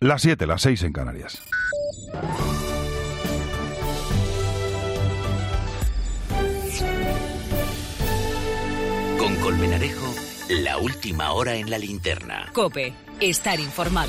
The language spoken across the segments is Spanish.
Las 7, las 6 en Canarias. Con Colmenarejo, la última hora en la linterna. COPE, estar informado.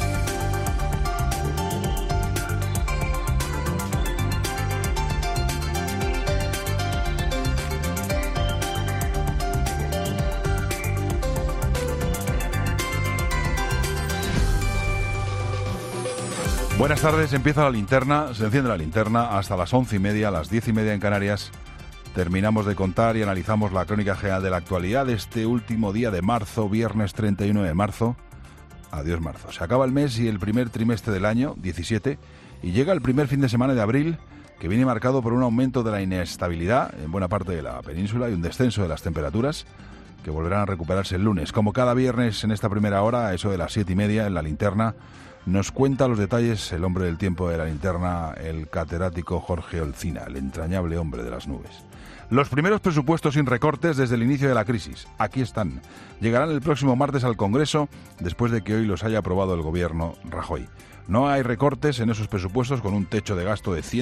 Buenas tardes, empieza la linterna, se enciende la linterna hasta las 11:30, las 10:30 en Canarias. Terminamos de contar y analizamos la crónica general de la actualidad de este último día de marzo, viernes 31 de marzo. Adiós marzo. Se acaba el mes y el primer trimestre del año, 17, y llega el primer fin de semana de abril, que viene marcado por un aumento de la inestabilidad en buena parte de la península y un descenso de las temperaturas, que volverán a recuperarse el lunes. Como cada viernes en esta primera hora, a eso de las 7:30 en la linterna, nos cuenta los detalles el hombre del tiempo de la linterna, el catedrático Jorge Olcina, el entrañable hombre de las nubes. Los primeros presupuestos sin recortes desde el inicio de la crisis. Aquí están. Llegarán el próximo martes al Congreso, después de que hoy los haya aprobado el gobierno Rajoy. No hay recortes en esos presupuestos, con un techo de gasto de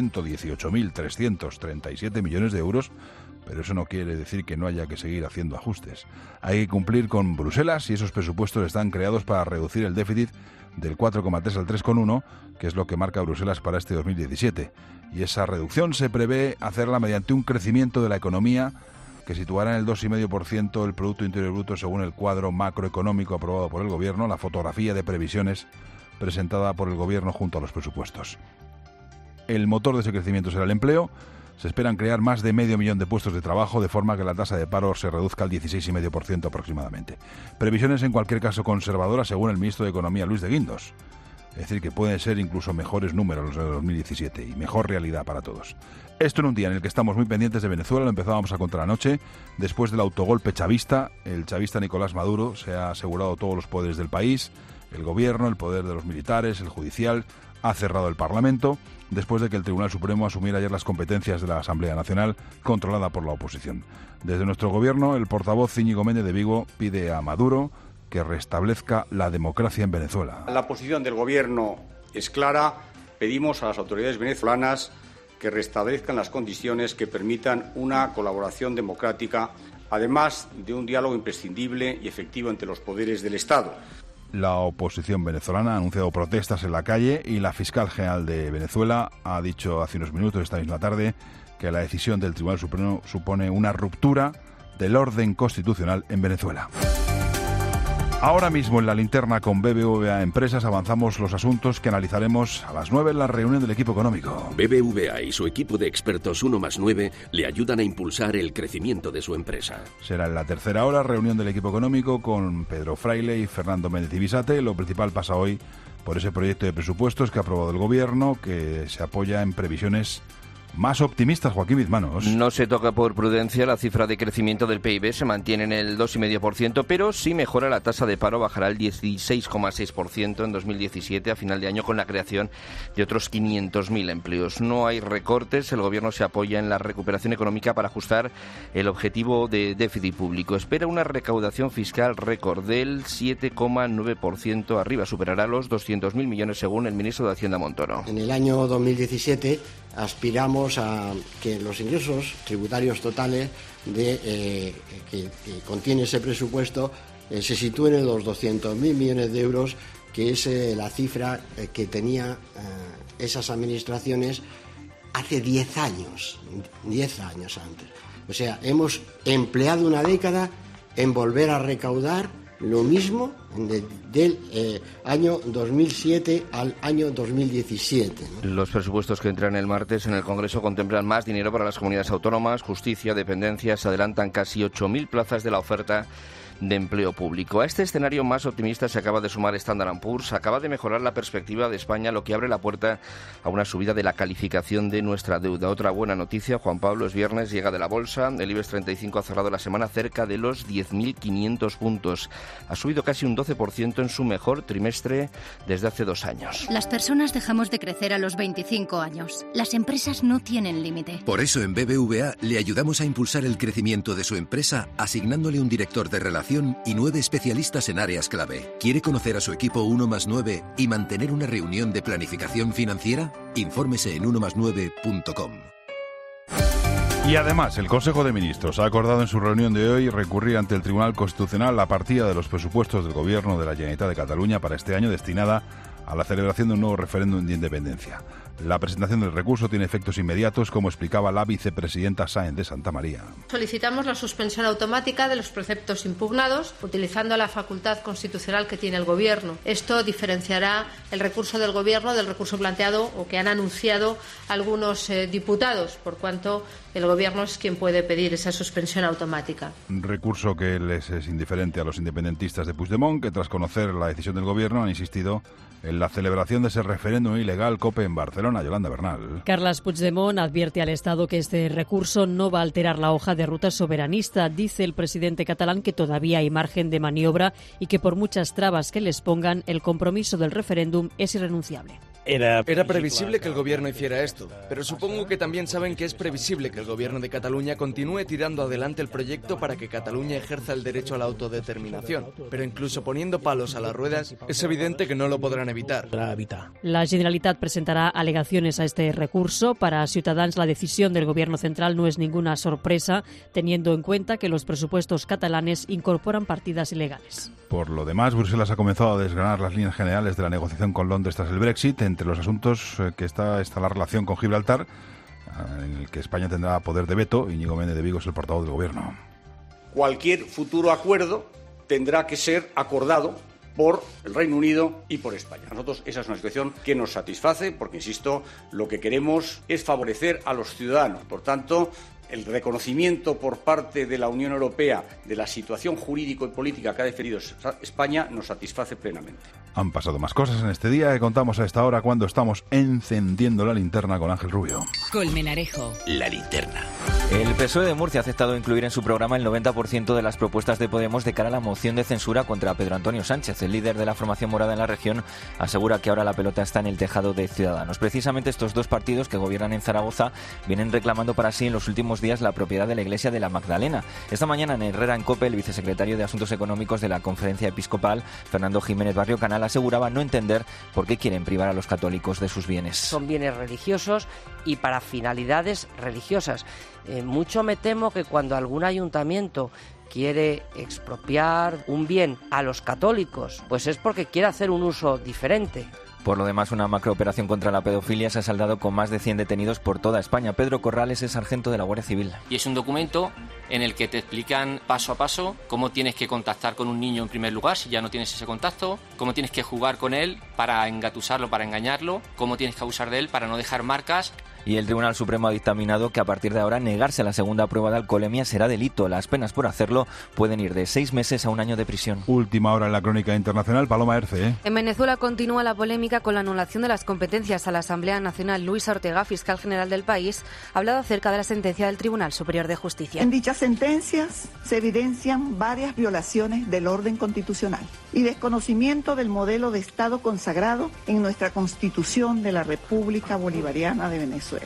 118.337 millones de euros, pero eso no quiere decir que no haya que seguir haciendo ajustes. Hay que cumplir con Bruselas y esos presupuestos están creados para reducir el déficit del 4,3 al 3,1, que es lo que marca Bruselas para este 2017. Y esa reducción se prevé hacerla mediante un crecimiento de la economía que situará en el 2,5% el Producto Interior Bruto según el cuadro macroeconómico aprobado por el Gobierno, la fotografía de previsiones presentada por el Gobierno junto a los presupuestos. El motor de ese crecimiento será el empleo. Se esperan crear más de 500.000 de puestos de trabajo, de forma que la tasa de paro se reduzca al 16,5% aproximadamente. Previsiones en cualquier caso conservadoras según el ministro de Economía, Luis de Guindos. Es decir, que pueden ser incluso mejores números los de 2017 y mejor realidad para todos. Esto en un día en el que estamos muy pendientes de Venezuela, lo empezábamos a contar anoche. Después del autogolpe chavista, el chavista Nicolás Maduro se ha asegurado todos los poderes del país, el gobierno, el poder de los militares, el judicial, ha cerrado el Parlamento, después de que el Tribunal Supremo asumiera ayer las competencias de la Asamblea Nacional, controlada por la oposición. Desde nuestro gobierno, el portavoz Íñigo Méndez de Vigo pide a Maduro que restablezca la democracia en Venezuela. La posición del gobierno es clara. Pedimos a las autoridades venezolanas que restablezcan las condiciones que permitan una colaboración democrática, además de un diálogo imprescindible y efectivo entre los poderes del Estado. La oposición venezolana ha anunciado protestas en la calle y la fiscal general de Venezuela ha dicho hace unos minutos, esta misma tarde, que la decisión del Tribunal Supremo supone una ruptura del orden constitucional en Venezuela. Ahora mismo en la linterna con BBVA Empresas avanzamos los asuntos que analizaremos a las 9 en la reunión del equipo económico. BBVA y su equipo de expertos 1+9 le ayudan a impulsar el crecimiento de su empresa. Será en la tercera hora reunión del equipo económico con Pedro Fraile y Fernando Méndez Ibisate. Lo principal pasa hoy por ese proyecto de presupuestos que ha aprobado el gobierno, que se apoya en previsiones más optimistas, Joaquín Bizmanos. No se toca por prudencia, la cifra de crecimiento del PIB se mantiene en el 2,5%, pero si mejora la tasa de paro bajará al 16,6% en 2017, a final de año, con la creación de otros 500.000 empleos. No hay recortes, el gobierno se apoya en la recuperación económica para ajustar el objetivo de déficit público. Espera una recaudación fiscal récord del 7,9%, arriba, superará los 200.000 millones según el ministro de Hacienda, Montoro. En el año 2017 aspiramos a que los ingresos tributarios totales que contiene ese presupuesto se sitúen en los 200.000 millones de euros, que es la cifra que tenía esas administraciones hace 10 años antes. O sea, hemos empleado una década en volver a recaudar lo mismo del año 2007 al año 2017, ¿no? Los presupuestos que entran el martes en el Congreso contemplan más dinero para las comunidades autónomas, justicia, dependencias. Se adelantan casi 8.000 plazas de la oferta de empleo público. A este escenario más optimista se acaba de sumar Standard & Poor's. Acaba de mejorar la perspectiva de España, lo que abre la puerta a una subida de la calificación de nuestra deuda. Otra buena noticia, Juan Pablo, es viernes, llega de la bolsa. El IBEX 35 ha cerrado la semana cerca de los 10.500 puntos. Ha subido casi un 12% en su mejor trimestre desde hace 2 años. Las personas dejamos de crecer a los 25 años. Las empresas no tienen límite. Por eso en BBVA le ayudamos a impulsar el crecimiento de su empresa asignándole un director de relaciones formación y 9 especialistas en áreas clave. ¿Quiere conocer a su equipo 1+9 y mantener una reunión de planificación financiera? Infórmese en 1más9.com. Y además, el Consejo de Ministros ha acordado en su reunión de hoy recurrir ante el Tribunal Constitucional la partida de los presupuestos del Gobierno de la Generalitat de Cataluña para este año destinada a la celebración de un nuevo referéndum de independencia. La presentación del recurso tiene efectos inmediatos, como explicaba la vicepresidenta Sáenz de Santamaría. Solicitamos la suspensión automática de los preceptos impugnados, utilizando la facultad constitucional que tiene el Gobierno. Esto diferenciará el recurso del Gobierno del recurso planteado o que han anunciado algunos diputados, por cuanto el Gobierno es quien puede pedir esa suspensión automática. Un recurso que les es indiferente a los independentistas de Puigdemont, que tras conocer la decisión del Gobierno han insistido en la celebración de ese referéndum ilegal COPE en Barcelona. Yolanda Bernal. Carles Puigdemont advierte al Estado que este recurso no va a alterar la hoja de ruta soberanista. Dice el presidente catalán que todavía hay margen de maniobra y que por muchas trabas que les pongan, el compromiso del referéndum es irrenunciable. Era previsible que el Gobierno hiciera esto, pero supongo que también saben que es previsible que el Gobierno de Cataluña continúe tirando adelante el proyecto para que Cataluña ejerza el derecho a la autodeterminación. Pero incluso poniendo palos a las ruedas, es evidente que no lo podrán evitar. La Generalitat presentará alegaciones a este recurso. Para Ciutadans, la decisión del Gobierno central no es ninguna sorpresa, teniendo en cuenta que los presupuestos catalanes incorporan partidas ilegales. Por lo demás, Bruselas ha comenzado a desgranar las líneas generales de la negociación con Londres tras el Brexit. Entre los asuntos que está la relación con Gibraltar, en el que España tendrá poder de veto. Íñigo Méndez de Vigo es el portavoz del Gobierno. Cualquier futuro acuerdo tendrá que ser acordado por el Reino Unido y por España. A nosotros esa es una situación que nos satisface porque, insisto, lo que queremos es favorecer a los ciudadanos. Por tanto, el reconocimiento por parte de la Unión Europea de la situación jurídico y política que ha defendido España nos satisface plenamente. Han pasado más cosas en este día que contamos a esta hora cuando estamos encendiendo la linterna con Ángel Rubio. Colmenarejo. La linterna. El PSOE de Murcia ha aceptado incluir en su programa el 90% de las propuestas de Podemos de cara a la moción de censura contra Pedro Antonio Sánchez. El líder de la formación morada en la región asegura que ahora la pelota está en el tejado de Ciudadanos. Precisamente estos dos partidos que gobiernan en Zaragoza vienen reclamando para sí en los últimos días la propiedad de la iglesia de la Magdalena. Esta mañana en Herrera en COPE, el vicesecretario de Asuntos Económicos de la Conferencia Episcopal, Fernando Jiménez Barrio Canal, aseguraba no entender por qué quieren privar a los católicos de sus bienes. Son bienes religiosos y para finalidades religiosas. Mucho me temo que cuando algún ayuntamiento quiere expropiar un bien a los católicos, pues es porque quiere hacer un uso diferente. Por lo demás, una macrooperación contra la pedofilia se ha saldado con más de 100 detenidos por toda España. Pedro Corrales es sargento de la Guardia Civil. Y es un documento en el que te explican paso a paso cómo tienes que contactar con un niño en primer lugar, si ya no tienes ese contacto, cómo tienes que jugar con él para engatusarlo, para engañarlo, cómo tienes que abusar de él para no dejar marcas. Y el Tribunal Supremo ha dictaminado que a partir de ahora negarse a la segunda prueba de alcoholemia será delito. Las penas por hacerlo pueden ir de 6 meses a 1 año de prisión. Última hora en la crónica internacional, Paloma Erce. En Venezuela continúa la polémica con la anulación de las competencias a la Asamblea Nacional. Luis Ortega, fiscal general del país, ha hablado acerca de la sentencia del Tribunal Superior de Justicia. En dichas sentencias se evidencian varias violaciones del orden constitucional y desconocimiento del modelo de Estado consagrado en nuestra Constitución de la República Bolivariana de Venezuela.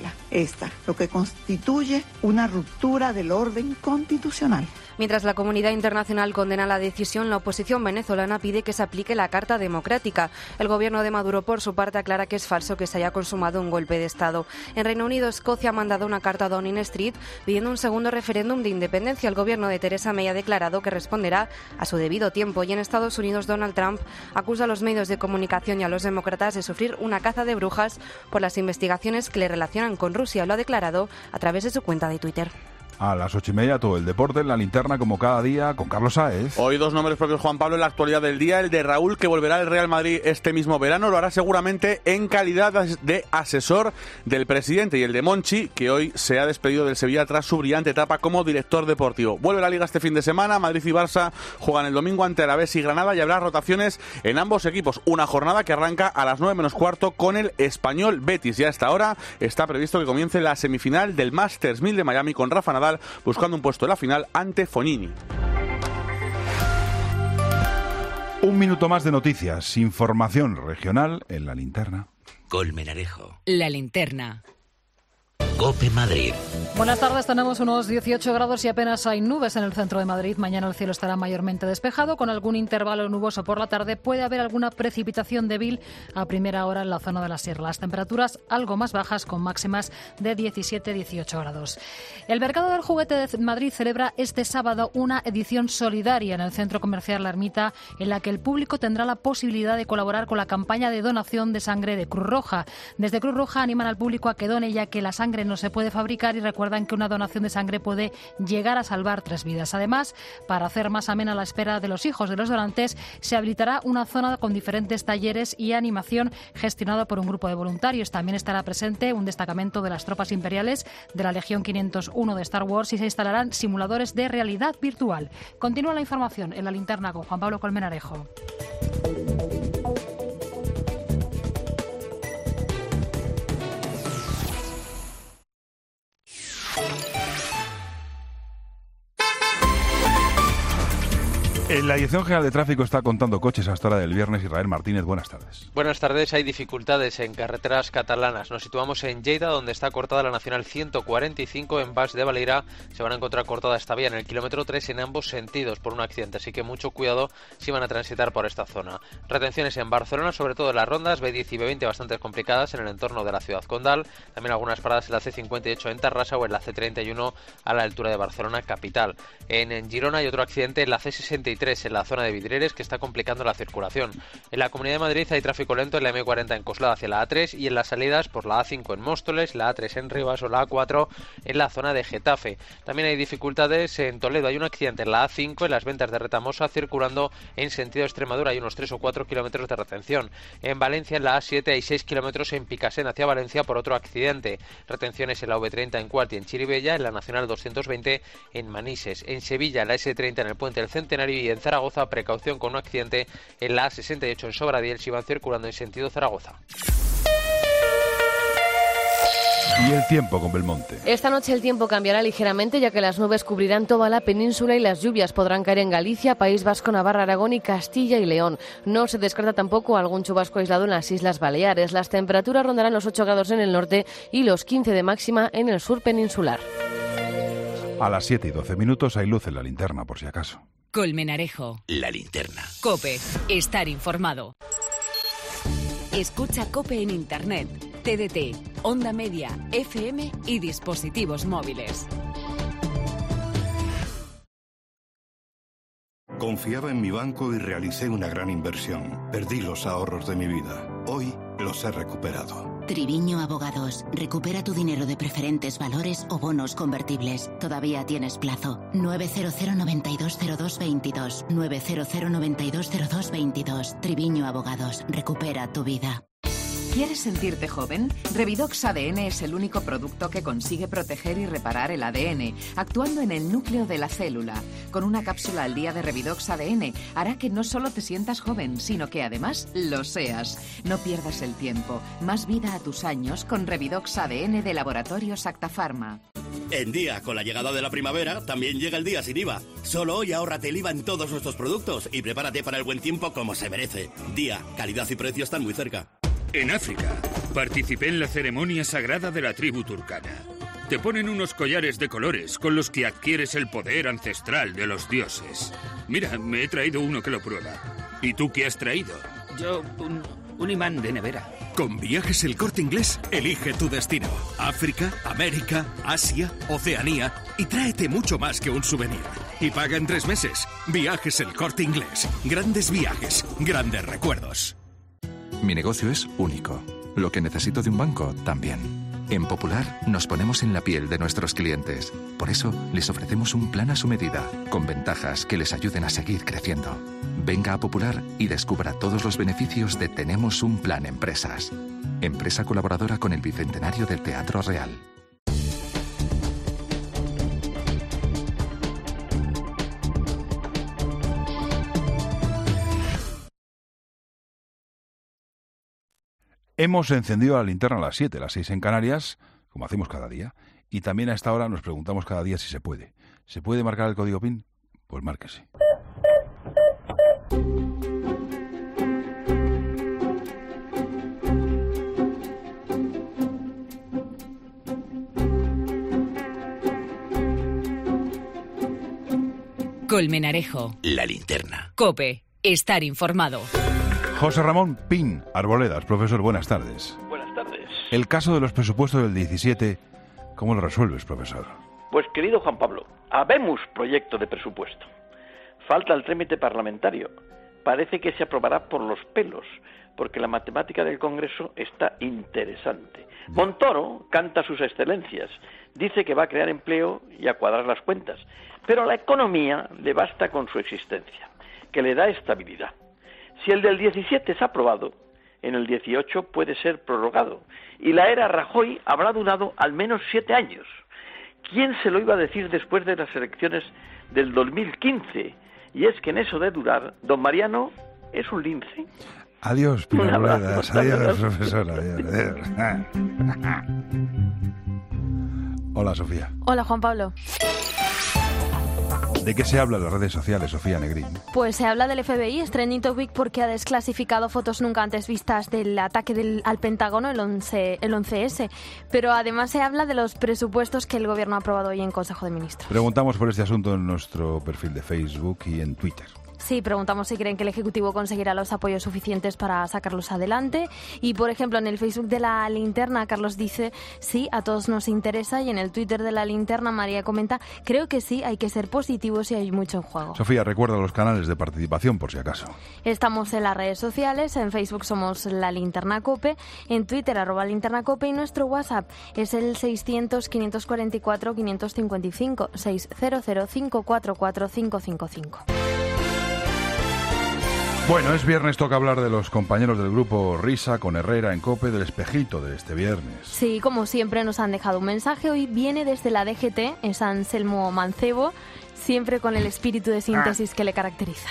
Lo que constituye una ruptura del orden constitucional. Mientras la comunidad internacional condena la decisión, la oposición venezolana pide que se aplique la Carta Democrática. El gobierno de Maduro, por su parte, aclara que es falso que se haya consumado un golpe de Estado. En Reino Unido, Escocia ha mandado una carta a Downing Street pidiendo un segundo referéndum de independencia. El gobierno de Theresa May ha declarado que responderá a su debido tiempo. Y en Estados Unidos, Donald Trump acusa a los medios de comunicación y a los demócratas de sufrir una caza de brujas por las investigaciones que le relacionan con Rusia. Lo ha declarado a través de su cuenta de Twitter. A las 8:30 todo el deporte en la linterna como cada día con Carlos Sáez. Hoy 2 nombres propios, Juan Pablo, en la actualidad del día. El de Raúl, que volverá al Real Madrid este mismo verano. Lo hará seguramente en calidad de asesor del presidente. Y el de Monchi, que hoy se ha despedido del Sevilla tras su brillante etapa como director deportivo. Vuelve la Liga este fin de semana. Madrid y Barça juegan el domingo ante Alavés y Granada y habrá rotaciones en ambos equipos. Una jornada que arranca a las 9 menos cuarto con el Español Betis. Y a esta hora está previsto que comience la semifinal del Masters 1000 de Miami con Rafa Nadal buscando un puesto en la final ante Fognini. Un minuto más de noticias, información regional en la linterna. Colmenarejo. La linterna. COPE Madrid. Buenas tardes, tenemos unos 18 grados y apenas hay nubes en el centro de Madrid. Mañana el cielo estará mayormente despejado, con algún intervalo nuboso por la tarde. Puede haber alguna precipitación débil a primera hora en la zona de la sierra. Las temperaturas algo más bajas, con máximas de 17-18 grados. El Mercado del Juguete de Madrid celebra este sábado una edición solidaria en el Centro Comercial La Ermita, en la que el público tendrá la posibilidad de colaborar con la campaña de donación de sangre de Cruz Roja. Desde Cruz Roja animan al público a que done, ya que la sangre no se puede fabricar, y recuerdan que una donación de sangre puede llegar a salvar 3 vidas. Además, para hacer más amena la espera de los hijos de los donantes, se habilitará una zona con diferentes talleres y animación gestionado por un grupo de voluntarios. También estará presente un destacamento de las tropas imperiales de la Legión 501 de Star Wars, y se instalarán simuladores de realidad virtual. Continúa la información en la linterna con Juan Pablo Colmenarejo. En la Dirección General de Tráfico está contando coches hasta hora del viernes. Israel Martínez, buenas tardes. Buenas tardes. Hay dificultades en carreteras catalanas. Nos situamos en Lleida, donde está cortada la Nacional 145. En Bas de Valira se van a encontrar cortada esta vía en el kilómetro 3 en ambos sentidos por un accidente, así que mucho cuidado si van a transitar por esta zona. Retenciones en Barcelona, sobre todo en las rondas B10 y B20 bastante complicadas en el entorno de la ciudad condal. También algunas paradas en la C58 en Tarrasa o en la C31 a la altura de Barcelona capital. En Girona hay otro accidente en la C63 en la zona de Vidrieres, que está complicando la circulación. En la Comunidad de Madrid hay tráfico lento en la M40 en Coslada hacia la A3 y en las salidas por la A5 en Móstoles, la A3 en Rivas o la A4 en la zona de Getafe. También hay dificultades en Toledo. Hay un accidente en la A5 en las ventas de Retamosa circulando en sentido Extremadura. Hay unos 3 o 4 kilómetros de retención. En Valencia, en la A7, hay 6 kilómetros en Picasen hacia Valencia por otro accidente. Retenciones en la V30 en Cuart y en Chirivella, en la Nacional 220 en Manises. En Sevilla, en la S30 en el Puente del Centenario, y en Zaragoza, precaución con un accidente en la A68 en Sobradiel si van circulando en sentido Zaragoza. Y el tiempo con Belmonte. Esta noche el tiempo cambiará ligeramente, ya que las nubes cubrirán toda la península y las lluvias podrán caer en Galicia, País Vasco, Navarra, Aragón y Castilla y León. No se descarta tampoco algún chubasco aislado en las Islas Baleares. Las temperaturas rondarán los 8 grados en el norte y los 15 de máxima en el sur peninsular. A las 7 y 12 minutos hay luz en la linterna, por si acaso. Colmenarejo. La linterna. COPE. Estar informado. Escucha COPE en Internet, TDT, Onda Media, FM y dispositivos móviles. Confiaba en mi banco y realicé una gran inversión. Perdí los ahorros de mi vida. Hoy los he recuperado. Triviño Abogados. Recupera tu dinero de preferentes valores o bonos convertibles. Todavía tienes plazo. 900 9202 22. 900 9202 22. Triviño Abogados. Recupera tu vida. ¿Quieres sentirte joven? Revidox ADN es el único producto que consigue proteger y reparar el ADN, actuando en el núcleo de la célula. Con una cápsula al día de Revidox ADN hará que no solo te sientas joven, sino que además lo seas. No pierdas el tiempo. Más vida a tus años con Revidox ADN de Laboratorios Acta Pharma. En Día, con la llegada de la primavera, también llega el día sin IVA. Solo hoy ahórrate el IVA en todos nuestros productos y prepárate para el buen tiempo como se merece. Día, calidad y precio están muy cerca. En África, participé en la ceremonia sagrada de la tribu turcana. Te ponen unos collares de colores con los que adquieres el poder ancestral de los dioses. Mira, me he traído uno que lo prueba. ¿Y tú qué has traído? Yo, un imán de nevera. Con Viajes El Corte Inglés, elige tu destino. África, América, Asia, Oceanía, y tráete mucho más que un souvenir. Y paga en 3 meses. Viajes El Corte Inglés. Grandes viajes, grandes recuerdos. Mi negocio es único. Lo que necesito de un banco, también. En Popular nos ponemos en la piel de nuestros clientes. Por eso les ofrecemos un plan a su medida, con ventajas que les ayuden a seguir creciendo. Venga a Popular y descubra todos los beneficios de Tenemos un Plan Empresas. Empresa colaboradora con el Bicentenario del Teatro Real. Hemos encendido la linterna a las 7, las 6 en Canarias, como hacemos cada día, y también a esta hora nos preguntamos cada día si se puede. ¿Se puede marcar el código PIN? Pues márquese. Colmenarejo. La linterna. COPE. Estar informado. José Ramón Pin Arboledas, profesor, buenas tardes. Buenas tardes. El caso de los presupuestos del 17, ¿cómo lo resuelves, profesor? Pues, querido Juan Pablo, habemos proyecto de presupuesto. Falta el trámite parlamentario. Parece que se aprobará por los pelos, porque la matemática del Congreso está interesante. Montoro canta sus excelencias, dice que va a crear empleo y a cuadrar las cuentas, pero a la economía le basta con su existencia, que le da estabilidad. Si el del 17 es aprobado, en el 18 puede ser prorrogado, y la era Rajoy habrá durado al menos 7 años. ¿Quién se lo iba a decir después de las elecciones del 2015? Y es que en eso de durar, don Mariano es un lince. Adiós, Pin Arboledas. Adiós, profesor. Adiós. Hola, Sofía. Hola, Juan Pablo. ¿De qué se habla en las redes sociales, Sofía Negrín? Pues se habla del FBI, es trending topic porque ha desclasificado fotos nunca antes vistas del ataque al Pentágono, el 11S. Pero además se habla de los presupuestos que el Gobierno ha aprobado hoy en Consejo de Ministros. Preguntamos por este asunto en nuestro perfil de Facebook y en Twitter. Sí, preguntamos si creen que el Ejecutivo conseguirá los apoyos suficientes para sacarlos adelante. Y, por ejemplo, en el Facebook de La Linterna, Carlos dice, sí, a todos nos interesa. Y en el Twitter de La Linterna, María comenta, creo que sí, hay que ser positivos y hay mucho en juego. Sofía, recuerda los canales de participación, por si acaso. Estamos en las redes sociales, en Facebook somos La Linterna COPE, en Twitter, @LinternaCope, y nuestro WhatsApp es el 600-544-555, 600-544-555. Bueno, es viernes, toca hablar de los compañeros del grupo Risa con Herrera en COPE, del espejito de este viernes. Sí, como siempre nos han dejado un mensaje, hoy viene desde la DGT, es Anselmo Mancebo, siempre con el espíritu de síntesis que le caracteriza.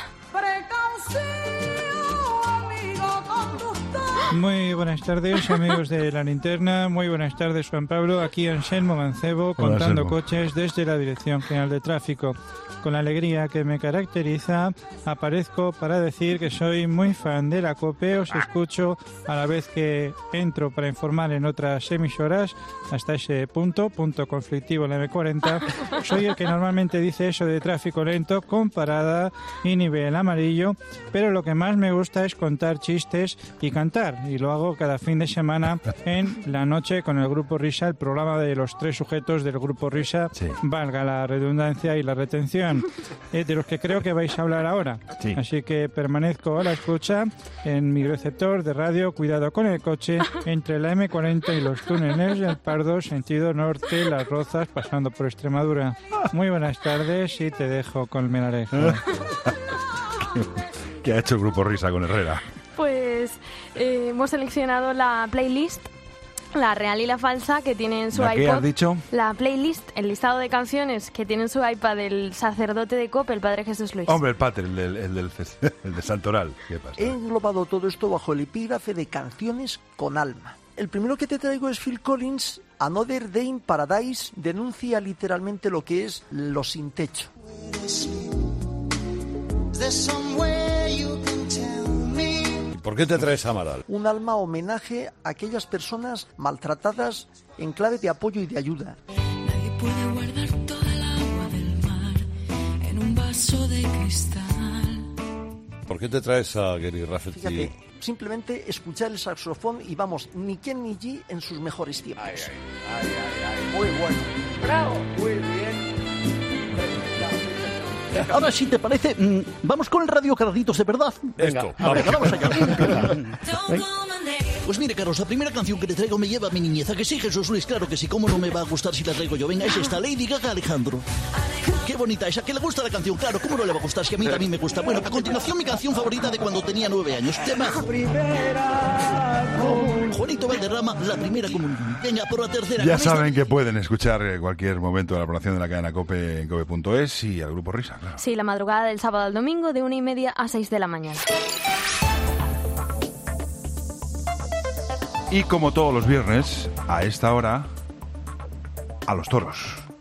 Muy buenas tardes, amigos de La Linterna. Muy buenas tardes, Juan Pablo. Aquí Anselmo Mancebo, contando coches desde la Dirección General de Tráfico. Con la alegría que me caracteriza, aparezco para decir que soy muy fan de la COPE. Os escucho a la vez que entro para informar en otras emisoras. Hasta ese punto conflictivo en la M40. Soy el que normalmente dice eso de tráfico lento con parada y nivel amarillo. Pero lo que más me gusta es contar chistes y cantar. Y lo hago cada fin de semana en la noche con el Grupo Risa, el programa de los 3 sujetos del Grupo Risa, sí. Valga la redundancia y la retención, de los que creo que vais a hablar ahora. Sí. Así que permanezco a la escucha en mi receptor de radio, cuidado con el coche, entre la M40 y los túneles del Pardo, sentido norte, Las Rozas, pasando por Extremadura. Muy buenas tardes y te dejo con Colmenarejo. ¿Qué ha hecho el Grupo Risa con Herrera? Pues hemos seleccionado la playlist, la real y la falsa, que tiene en su iPod. ¿Qué has dicho? La playlist, el listado de canciones que tiene en su iPad el sacerdote de COPE, el Padre Jesús Luis. Hombre, el pater, el de Santoral. ¿Qué pasa? He englobado todo esto bajo el epígrafe de canciones con alma. El primero que te traigo es Phil Collins, Another Day in Paradise, denuncia literalmente lo que es lo sin techo. ¿Por qué te traes Amaral? Un alma homenaje a aquellas personas maltratadas en clave de apoyo y de ayuda. Nadie puede guardar toda el agua del mar en un vaso de cristal. ¿Por qué te traes a Gary Rafferty? Fíjate, simplemente escuchar el saxofón y vamos, ni Ken ni G en sus mejores tiempos. Ay. Muy bueno. Bravo. Muy bien. Ahora, si te parece, vamos con el Radio Caraditos de verdad. Venga, vamos allá. Pues mire, Carlos, la primera canción que te traigo me lleva a mi niñez. ¿A que sí, Jesús Luis? Claro que sí, ¿cómo no me va a gustar si la traigo yo? Venga, es esta, Lady Gaga, Alejandro. Qué bonita esa, que le gusta la canción, claro, ¿cómo no le va a gustar si a mí también me gusta? Bueno, a continuación mi canción favorita de cuando tenía 9 años, Temazo. Juanito Valderrama, La Primera Comunión. Venga, por la tercera. Ya saben que pueden escuchar en cualquier momento de la programación de la cadena COPE en cope.es y al Grupo Risa, claro. Sí, la madrugada del sábado al domingo de 1:30 a 6 de la mañana. Y como todos los viernes, a esta hora, a los toros.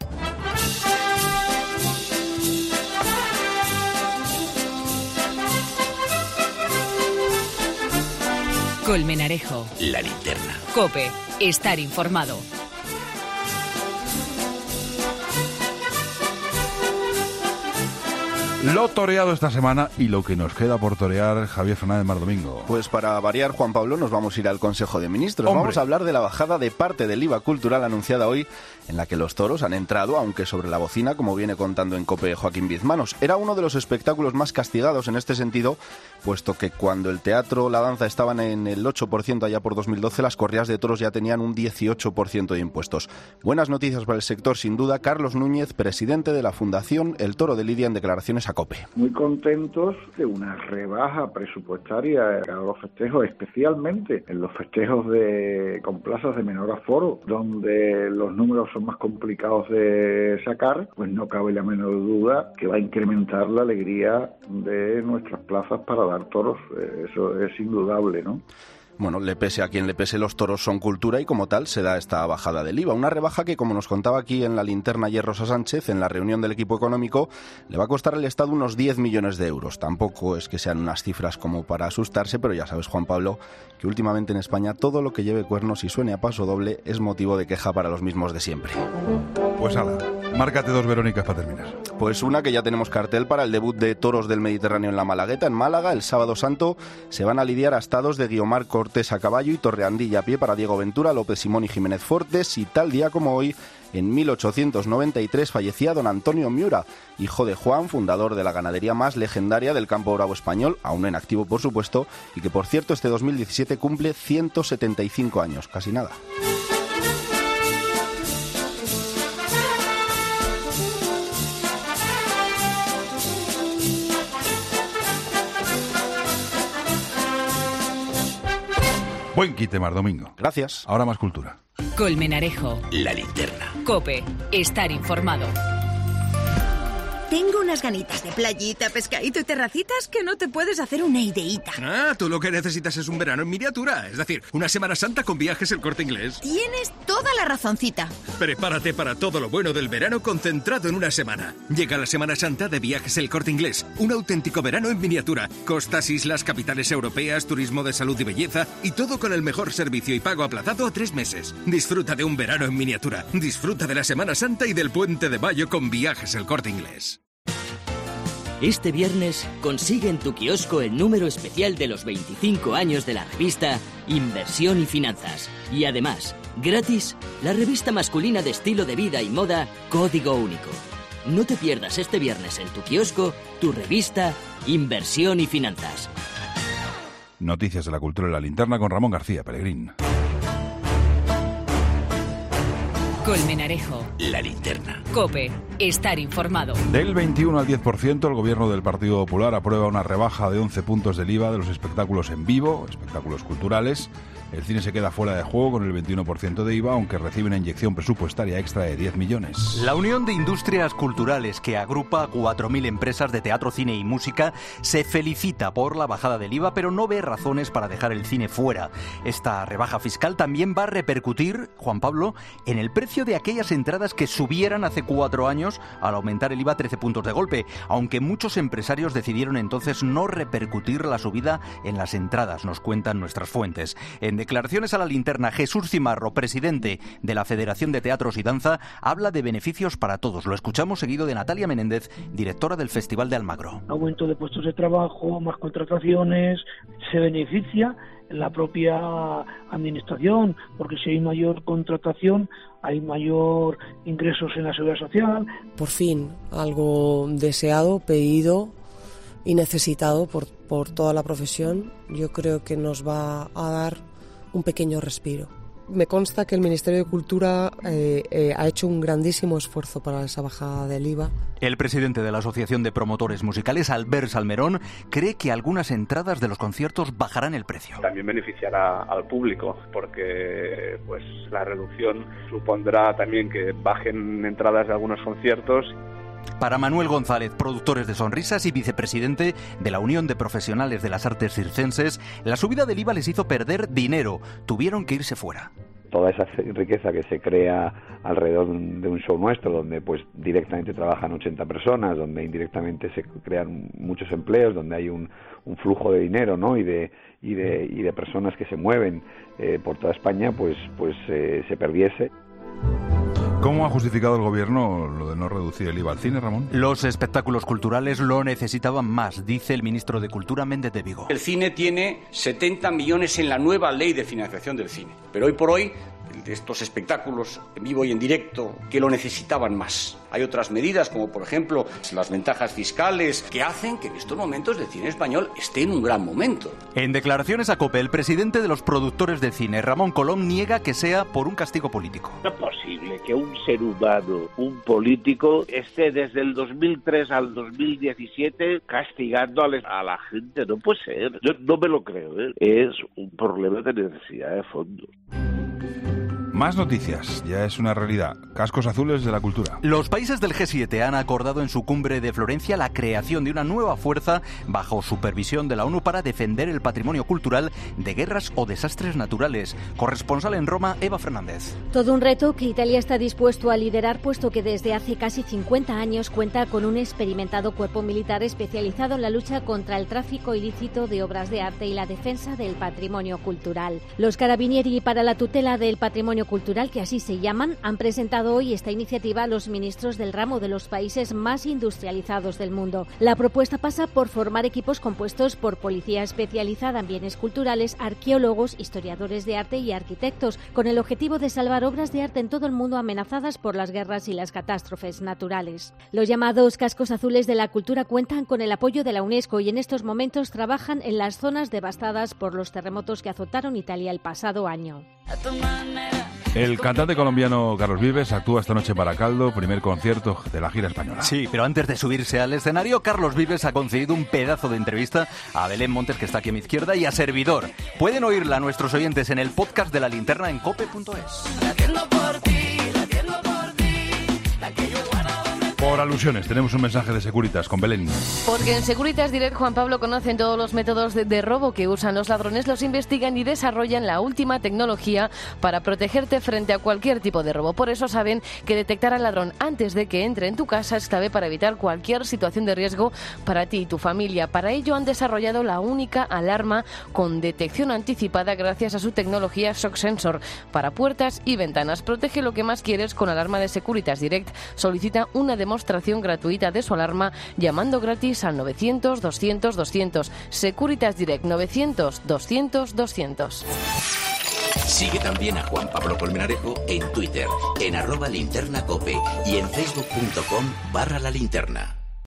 Colmenarejo. La Linterna. COPE. Estar informado. Lo toreado esta semana y lo que nos queda por torear, Javier Fernández Mardomingo. Pues para variar, Juan Pablo, nos vamos a ir al Consejo de Ministros. ¡Hombre! Vamos a hablar de la bajada de parte del IVA cultural anunciada hoy, en la que los toros han entrado, aunque sobre la bocina, como viene contando en COPE Joaquín Bizmanos. Era uno de los espectáculos más castigados en este sentido, puesto que cuando el teatro, la danza estaban en el 8% allá por 2012, las corridas de toros ya tenían un 18% de impuestos. Buenas noticias para el sector, sin duda. Carlos Núñez, presidente de la Fundación El Toro de Lidia, en declaraciones a COPE. Muy contentos de una rebaja presupuestaria a los festejos, especialmente en los festejos con plazas de menor aforo, donde los números son más complicados de sacar, pues no cabe la menor duda que va a incrementar la alegría de nuestras plazas para dar toros. Eso es indudable, ¿no? Bueno, le pese a quien le pese, los toros son cultura y como tal se da esta bajada del IVA. Una rebaja que, como nos contaba aquí en la linterna ayer Rosa Sánchez, en la reunión del equipo económico, le va a costar al Estado unos 10 millones de euros. Tampoco es que sean unas cifras como para asustarse, pero ya sabes, Juan Pablo, que últimamente en España todo lo que lleve cuernos y suene a paso doble es motivo de queja para los mismos de siempre. Pues ala, márcate dos Verónicas para terminar. Pues una, que ya tenemos cartel para el debut de Toros del Mediterráneo en la Malagueta, en Málaga. El sábado santo se van a lidiar astados de Guiomar Cortés a caballo y Torreandilla a pie para Diego Ventura, López Simón y Jiménez Fortes. Y tal día como hoy, en 1893, fallecía don Antonio Miura, hijo de Juan, fundador de la ganadería más legendaria del campo bravo español, aún en activo por supuesto, y que por cierto este 2017 cumple 175 años, casi nada. Buen quite, Mardomingo. Gracias. Ahora más cultura. Colmenarejo. La linterna. COPE. Estar informado. Tengo unas ganitas de playita, pescadito y terracitas que no te puedes hacer una ideíta. Ah, tú lo que necesitas es un verano en miniatura. Es decir, una Semana Santa con Viajes El Corte Inglés. Tienes toda la razoncita. Prepárate para todo lo bueno del verano concentrado en una semana. Llega la Semana Santa de Viajes El Corte Inglés. Un auténtico verano en miniatura. Costas, islas, capitales europeas, turismo de salud y belleza y todo con el mejor servicio y pago aplazado a 3 meses. Disfruta de un verano en miniatura. Disfruta de la Semana Santa y del Puente de Mayo con Viajes El Corte Inglés. Este viernes consigue en tu kiosco el número especial de los 25 años de la revista Inversión y Finanzas. Y además, gratis, la revista masculina de estilo de vida y moda Código Único. No te pierdas este viernes en tu kiosco tu revista Inversión y Finanzas. Noticias de la cultura en la linterna con Ramón García Pellegrín. Colmenarejo. La linterna. COPE. Estar informado. Del 21 al 10%, el gobierno del Partido Popular aprueba una rebaja de 11 puntos del IVA de los espectáculos en vivo, espectáculos culturales. El cine se queda fuera de juego con el 21% de IVA, aunque recibe una inyección presupuestaria extra de 10 millones. La Unión de Industrias Culturales, que agrupa 4.000 empresas de teatro, cine y música, se felicita por la bajada del IVA, pero no ve razones para dejar el cine fuera. Esta rebaja fiscal también va a repercutir, Juan Pablo, en el precio de aquellas entradas que subieran hace 4 años al aumentar el IVA 13 puntos de golpe, aunque muchos empresarios decidieron entonces no repercutir la subida en las entradas, nos cuentan nuestras fuentes. En declaraciones a la linterna, Jesús Cimarro, presidente de la Federación de Teatros y Danza, habla de beneficios para todos. Lo escuchamos seguido de Natalia Menéndez, directora del Festival de Almagro. Aumento de puestos de trabajo, más contrataciones, se beneficia la propia administración, porque si hay mayor contratación, hay mayor ingresos en la seguridad social. Por fin, algo deseado, pedido y necesitado por toda la profesión. Yo creo que nos va a dar un pequeño respiro. Me consta que el Ministerio de Cultura ha hecho un grandísimo esfuerzo para esa bajada del IVA. El presidente de la Asociación de Promotores Musicales, Albert Salmerón, cree que algunas entradas de los conciertos bajarán el precio. También beneficiará al público, porque pues la reducción supondrá también que bajen entradas de algunos conciertos. Para Manuel González, productores de Sonrisas y vicepresidente de la Unión de Profesionales de las Artes Circenses, la subida del IVA les hizo perder dinero. Tuvieron que irse fuera. Toda esa riqueza que se crea alrededor de un show nuestro, donde pues directamente trabajan 80 personas, donde indirectamente se crean muchos empleos, donde hay un flujo de dinero, ¿no? y de personas que se mueven por toda España, pues se perdiese. ¿Cómo ha justificado el Gobierno lo de no reducir el IVA al cine, Ramón? Los espectáculos culturales lo necesitaban más, dice el ministro de Cultura, Méndez de Vigo. El cine tiene 70 millones en la nueva ley de financiación del cine. Pero hoy por hoy, de estos espectáculos en vivo y en directo, que lo necesitaban más. Hay otras medidas, como por ejemplo las ventajas fiscales, que hacen que en estos momentos el cine español esté en un gran momento. En declaraciones a COPE, el presidente de los productores de cine, Ramón Colom, niega que sea por un castigo político. No es posible que un ser humano, un político, esté desde el 2003 al 2017 castigando a la gente. No puede ser. Yo no me lo creo, ¿eh? Es un problema de necesidad de fondo. Más noticias, ya es una realidad. Cascos azules de la cultura. Los países del G7 han acordado en su cumbre de Florencia la creación de una nueva fuerza bajo supervisión de la ONU para defender el patrimonio cultural de guerras o desastres naturales. Corresponsal en Roma, Eva Fernández. Todo un reto que Italia está dispuesto a liderar, puesto que desde hace casi 50 años cuenta con un experimentado cuerpo militar especializado en la lucha contra el tráfico ilícito de obras de arte y la defensa del patrimonio cultural. Los Carabinieri para la tutela del patrimonio cultural, que así se llaman, han presentado hoy esta iniciativa a los ministros del ramo de los países más industrializados del mundo. La propuesta pasa por formar equipos compuestos por policía especializada en bienes culturales, arqueólogos, historiadores de arte y arquitectos, con el objetivo de salvar obras de arte en todo el mundo amenazadas por las guerras y las catástrofes naturales. Los llamados cascos azules de la cultura cuentan con el apoyo de la UNESCO y en estos momentos trabajan en las zonas devastadas por los terremotos que azotaron Italia el pasado año. El cantante colombiano Carlos Vives actúa esta noche para Caldo, primer concierto de la gira española. Sí, pero antes de subirse al escenario, Carlos Vives ha concedido un pedazo de entrevista a Belén Montes, que está aquí a mi izquierda, y a Servidor. Pueden oírla nuestros oyentes en el podcast de La Linterna en cope.es. Por alusiones, tenemos un mensaje de Securitas con Belén. Porque en Securitas Direct, Juan Pablo, conocen todos los métodos de robo que usan los ladrones, los investigan y desarrollan la última tecnología para protegerte frente a cualquier tipo de robo. Por eso saben que detectar al ladrón antes de que entre en tu casa es clave para evitar cualquier situación de riesgo para ti y tu familia. Para ello han desarrollado la única alarma con detección anticipada gracias a su tecnología Shock Sensor para puertas y ventanas. Protege lo que más quieres con alarma de Securitas Direct. Solicita una demostración gratuita de su alarma llamando gratis al 900 200 200. Securitas Direct 900 200 200. Sigue también a Juan Pablo Colmenarejo en Twitter, en @linternacope y en facebook.com/lalinterna.